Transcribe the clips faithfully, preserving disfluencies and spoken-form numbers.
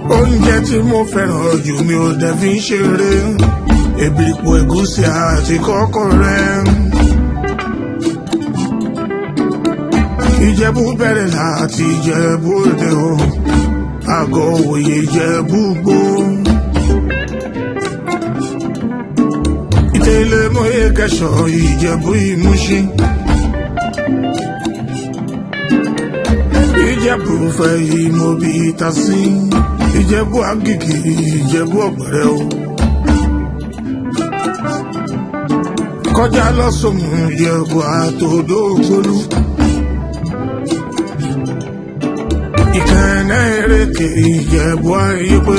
oúnjẹ tí mo fẹ́ràn jù mi ò dẹ̀ fi ń ṣeré èbìrìpò ẹ̀gúsí àti kọ́kọ́rẹ́. Ìjẹ̀bú bẹ̀rẹ̀ láti Ìjẹ̀bú Òde o àgọ́ òye Ìjẹ̀bú Gbó. Ìtẹ̀lé mọ́yé kẹsàn Ìjẹ̀bú Ìmúṣin. Ìjẹ̀bú fẹ́ ìmọ̀ bí Ìtàsí. Ìjẹ̀bú Àgìgì Ìjẹ̀bú Ọ̀gbẹ̀rẹ̀ o. Kọjá lọ́sọ̀mù Ìjẹ̀bú àtòdó Ògbólú. Ìkànnì Èrèké Ìjẹ̀bú Ayépé.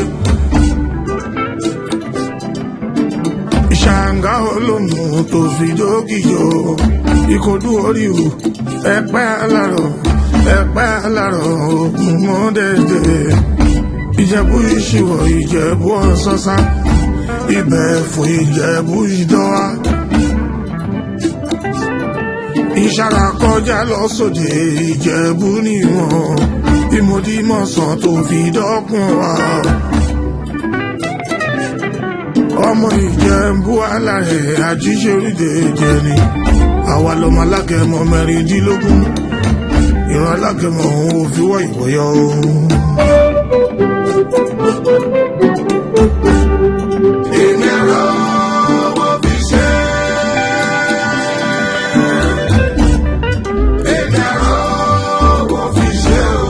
Ìṣàngá Olómù tó fi dókìjọ. Ìkòdú Oríwù Ẹ̀pẹ́ Alárọ̀ Ẹ̀pẹ́ Alárọ̀ Ògùn Mọ́dẹ̀dẹ̀. Ìjẹ̀bú Ìṣìwọ̀ Ìjẹ̀bú Ọ̀ṣọ́ṣá. Ìbẹ̀fún Ìjẹ̀bú Ìdọ́wà. Ìṣàrà kọjá lọ́sọ̀dé Ìjẹ̀bú níwọ̀n. Ìmọ̀dímọ̀sán tó fi dọ́kun wa. Ọmọ Ìjẹ̀bú Alárẹ̀ Àjíṣẹ́rídé jẹni. Àwa lọmọ alágẹmọ mẹ́rìndínlógún. Ìran alágẹmọ òun ò fi wọ́ ìwọ̀yọ́ ohun. Èmi ẹ̀rọ wo fi ṣe. Èmi ẹ̀rọ wo fi ṣe o.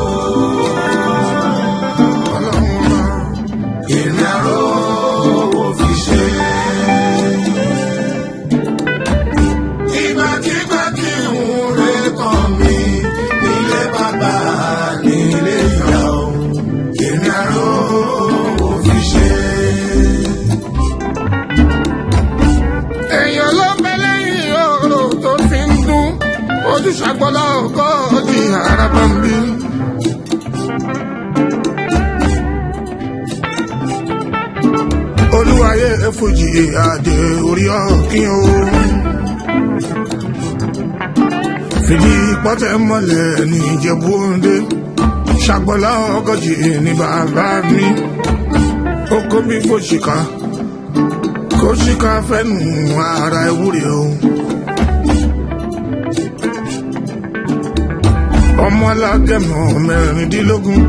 Èmi ẹ̀rọ wo fi ṣe. Ìgbàkígbà kí n rè kàn mí nílé bàbá nílé ìyá o. Èmi ẹ̀rọ wo fi ṣe. Èèyàn ló bẹ lẹ́yìn ọ̀rọ̀ tó fi ń dún. Ojúṣàgbọ́lá ọkọ̀ di àràbà ń bí. Olúwayé Fújì Adé orí ọ̀kín o. Fìdí pọ́tẹ́ mọ́lẹ̀ ní Ìjẹ̀bú Òde. Ṣàgbọ́lá ọgọ́jì ní bàbá mi. Ó kó bí fòṣìkà. Kó ṣìkà fẹ́nu ara ewúrẹ́ o. Ọmọ alágẹmọ mẹ́rìndínlógún.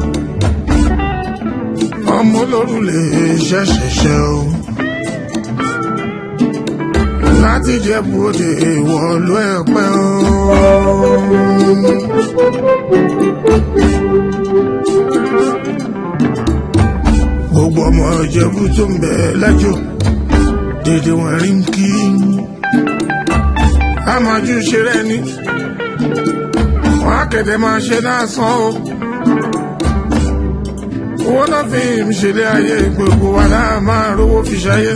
Ọmọ olórùlé ṣẹ̀ṣẹ̀ṣẹ̀ o. Láti Ìjẹ̀bú Òde ìwọ̀lú Ẹ̀pẹ́ o. Gbogbo ọmọ Ìjẹ̀bú tó ń bẹ lẹ́jọ́ dédé wọn rí ń kí. A máa jú ṣe rẹ̀ ni. Wọ́n á kẹ̀dẹ̀ máa ṣe náà sán o. Owó náà fi ń ṣẹlẹ̀ ayé gbogbo wa náà máa rówó fi ṣayé.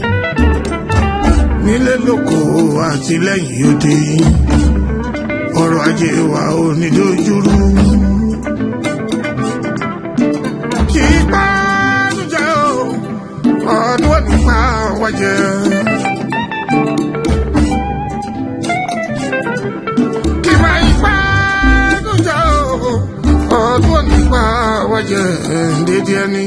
Nílé lóko àti lẹ́yìn òde. Ọrọ̀ ajé wa ò ní dojúrú. Kì í pa jẹ́ o. Ọdún òní pa wá jẹ. Kì máa ń pa jẹ́ o. Ọdún òní pa wá jẹ dédé ẹni.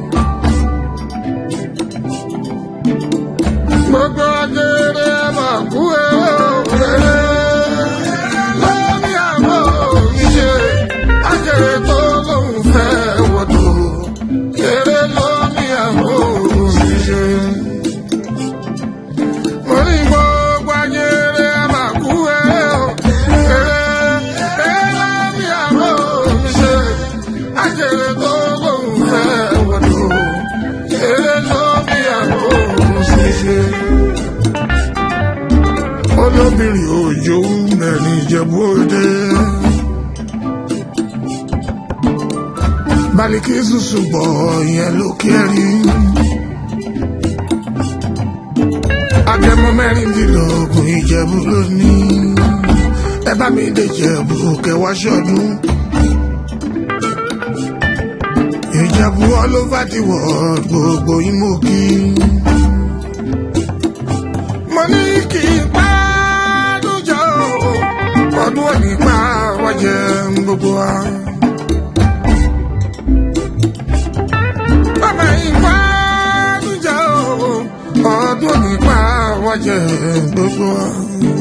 Gbogbo agere máa kú ewé lórí àwọn ìṣe agere tó lóun fẹ́ wọ́dọ̀ eré lórí àwọn ìṣe. Mo ní gbogbo agere máa kú ewé lórí àwọn ìṣe agere tó lóun fẹ́ wọ́dọ̀ eré lórí àwọn ìṣe. Olóbìnrin òjò mẹ́rin Ìjẹ̀bú Òde. Bálíkì ṣùṣù bọ̀ yẹn ló kẹ́rí. Agẹmọ mẹ́rìndínlógún Ìjẹ̀bú lónìí. Ẹ bá mi dé Ìjẹ̀bú kẹwàá ṣọdún. Ìjẹ̀bú all over the world gbogbo yín mo kí. Mo ní kí n pa lójó. Ọdún òní pa wá jẹ gbogbo wa. wá jẹ gbogbo wa.